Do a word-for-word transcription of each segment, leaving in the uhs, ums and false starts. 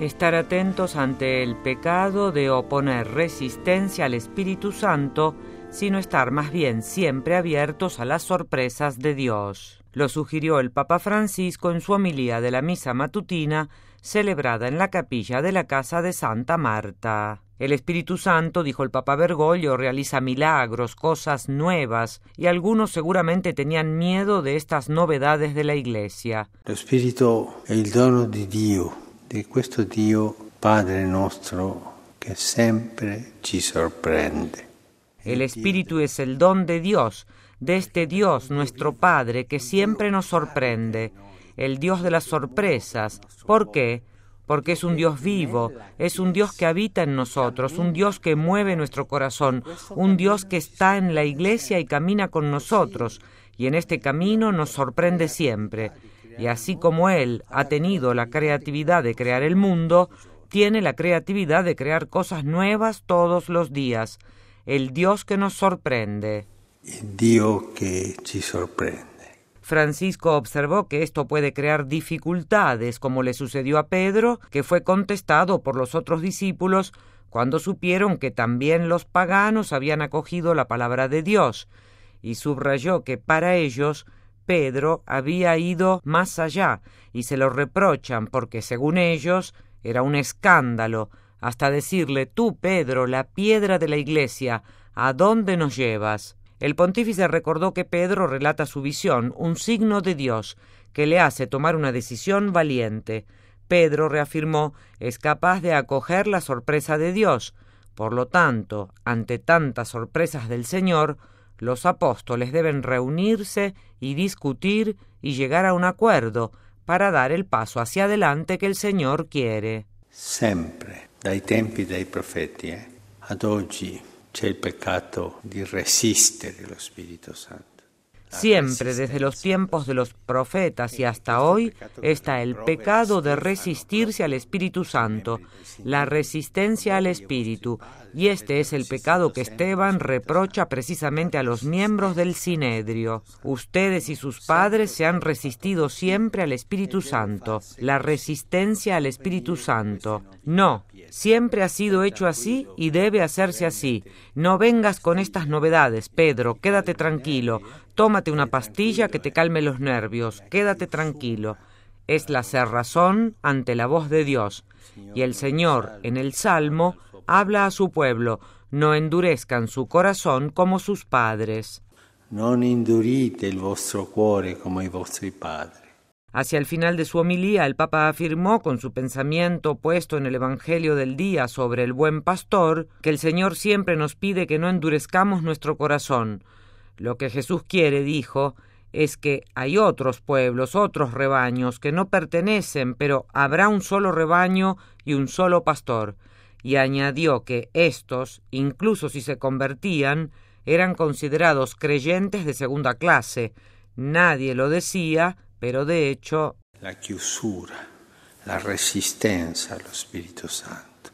Estar atentos ante el pecado de oponer resistencia al Espíritu Santo, sino estar más bien siempre abiertos a las sorpresas de Dios. Lo sugirió el Papa Francisco en su homilía de la misa matutina celebrada en la capilla de la casa de Santa Marta. El Espíritu Santo, dijo el Papa Bergoglio, realiza milagros, cosas nuevas, y algunos seguramente tenían miedo de estas novedades de la Iglesia. Lo Spirito è il dono di Dio, di questo Dio Padre nostro che sempre ci sorprende. El Espíritu es el don de Dios, de este Dios, nuestro Padre, que siempre nos sorprende, el Dios de las sorpresas. ¿Por qué? Porque es un Dios vivo, es un Dios que habita en nosotros, un Dios que mueve nuestro corazón, un Dios que está en la Iglesia y camina con nosotros, y en este camino nos sorprende siempre. Y así como Él ha tenido la creatividad de crear el mundo, tiene la creatividad de crear cosas nuevas todos los días. El Dios que nos sorprende. El Dios que ci sorprende. Francisco observó que esto puede crear dificultades, como le sucedió a Pedro, que fue contestado por los otros discípulos cuando supieron que también los paganos habían acogido la palabra de Dios, y subrayó que para ellos Pedro había ido más allá, y se lo reprochan porque, según ellos, era un escándalo, hasta decirle: «Tú, Pedro, la piedra de la iglesia, ¿a dónde nos llevas?». El pontífice recordó que Pedro relata su visión, un signo de Dios, que le hace tomar una decisión valiente. Pedro, reafirmó, es capaz de acoger la sorpresa de Dios. Por lo tanto, ante tantas sorpresas del Señor, los apóstoles deben reunirse y discutir y llegar a un acuerdo para dar el paso hacia adelante que el Señor quiere. Sempre, dai tempi dei profeti, eh, ad oggi c'è il peccato di resistere lo Spirito Santo. Siempre, desde los tiempos de los profetas y hasta hoy, está el pecado de resistirse al Espíritu Santo, la resistencia al Espíritu, y este es el pecado que Esteban reprocha precisamente a los miembros del Sinedrio. Ustedes y sus padres se han resistido siempre al Espíritu Santo, la resistencia al Espíritu Santo. No, siempre ha sido hecho así y debe hacerse así. No vengas con estas novedades, Pedro, quédate tranquilo. Tómate una pastilla que te calme los nervios, quédate tranquilo. Es la cerrazón ante la voz de Dios. Y el Señor, en el Salmo, habla a su pueblo: no endurezcan su corazón como sus padres. Non indurite il vostro cuore come i vostri padri. Hacia el final de su homilía, el Papa afirmó, con su pensamiento puesto en el Evangelio del día sobre el buen pastor, que el Señor siempre nos pide que no endurezcamos nuestro corazón. Lo que Jesús quiere, dijo, es que hay otros pueblos, otros rebaños que no pertenecen, pero habrá un solo rebaño y un solo pastor. Y añadió que estos, incluso si se convertían, eran considerados creyentes de segunda clase. Nadie lo decía, pero de hecho... La chiusura, la resistenza allo Spirito Santo.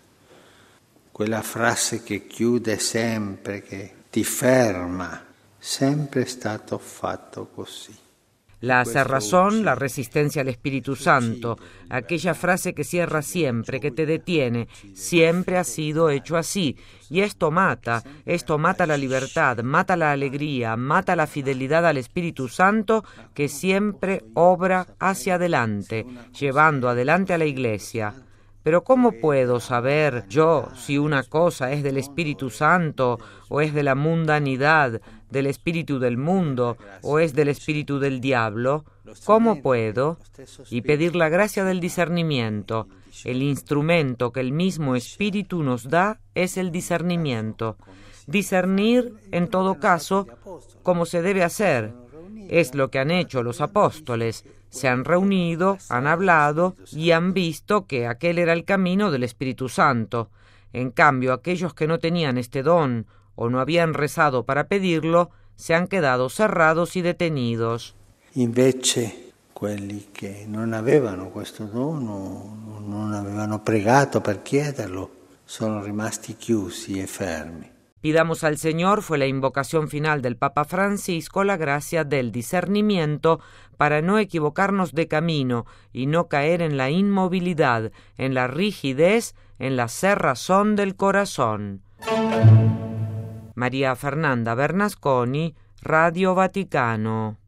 Quella frase che chiude sempre, che ti ferma. Sempre è stato fatto così. La cerrazón, la resistencia al Espíritu Santo, aquella frase que cierra siempre, que te detiene, siempre ha sido hecho así. Y esto mata, esto mata la libertad, mata la alegría, mata la fidelidad al Espíritu Santo, que siempre obra hacia adelante, llevando adelante a la Iglesia. Pero ¿cómo puedo saber yo si una cosa es del Espíritu Santo o es de la mundanidad, del espíritu del mundo o es del espíritu del diablo? ¿Cómo puedo? Y pedir la gracia del discernimiento. El instrumento que el mismo Espíritu nos da es el discernimiento. Discernir, en todo caso, como se debe hacer. Es lo que han hecho los apóstoles. Se han reunido, han hablado y han visto que aquel era el camino del Espíritu Santo. En cambio, aquellos que no tenían este don o no habían rezado para pedirlo, se han quedado cerrados y detenidos. Invece, quelli che non avevano questo dono, non avevano pregato per chiederlo, sono rimasti chiusi e fermi. Pidamos al Señor, fue la invocación final del Papa Francisco, la gracia del discernimiento para no equivocarnos de camino y no caer en la inmovilidad, en la rigidez, en la cerrazón del corazón. María Fernanda Bernasconi, Radio Vaticano.